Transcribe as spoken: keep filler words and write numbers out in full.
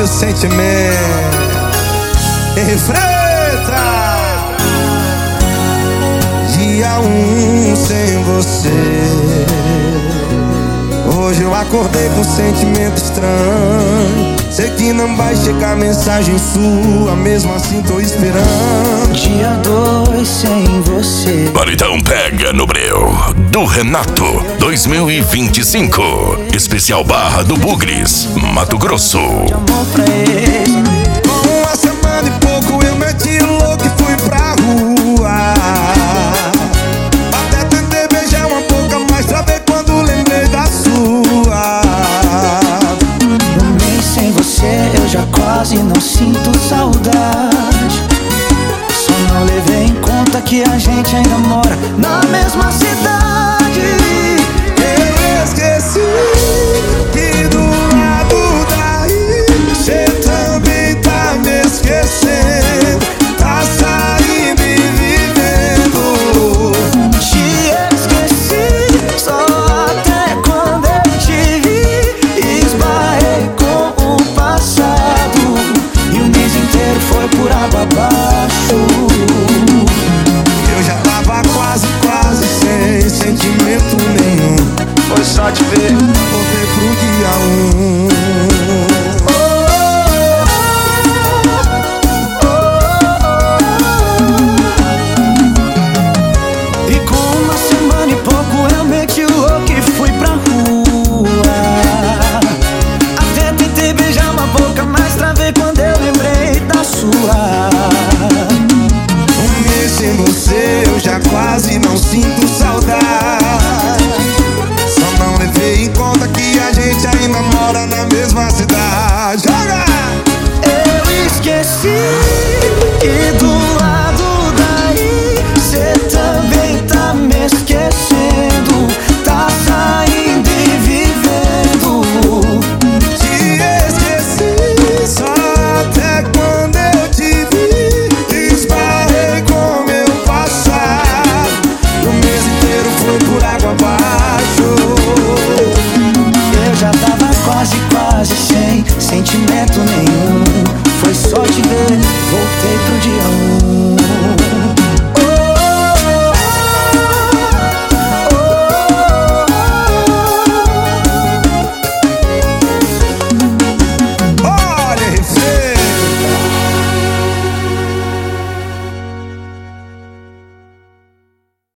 o sentimento. Enfrenta. Dia um sem você. Hoje eu acordei com um sentimento estranho. Sei que não vai chegar mensagem sua, mesmo assim tô esperando. Dia dois sem você. Paredão Pega no Breu do Renato dois mil e vinte e cinco. Especial Barra do Bugres, Mato Grosso. De amor pra ele. Com uma semana e pouco eu meti o louco e fui pra rua. Até tentei beijar uma boca, mas travei quando lembrei da sua. Um mês sem você eu já quase não sinto saudade. Só não levei em conta que a gente ainda mora na mesma cidade. Eu esqueci que do lado daí cê também tá me esquecendo. Tá saindo e vivendo. Te esqueci só até quando eu te vi. Esbarrei com o passado e o mês inteiro foi por água abaixo. Eu já tava quase, quase sem sentimento nenhum. Foi só te ver. Voltei pro dia um. E com uma semana e pouco eu meti o louco e fui pra rua. Até tentei beijar uma boca, mas travei quando eu lembrei da sua. Um mês sem você eu já quase não sinto saudade. Só não levei em conta que a gente ainda mora na mesma cidade. Joga!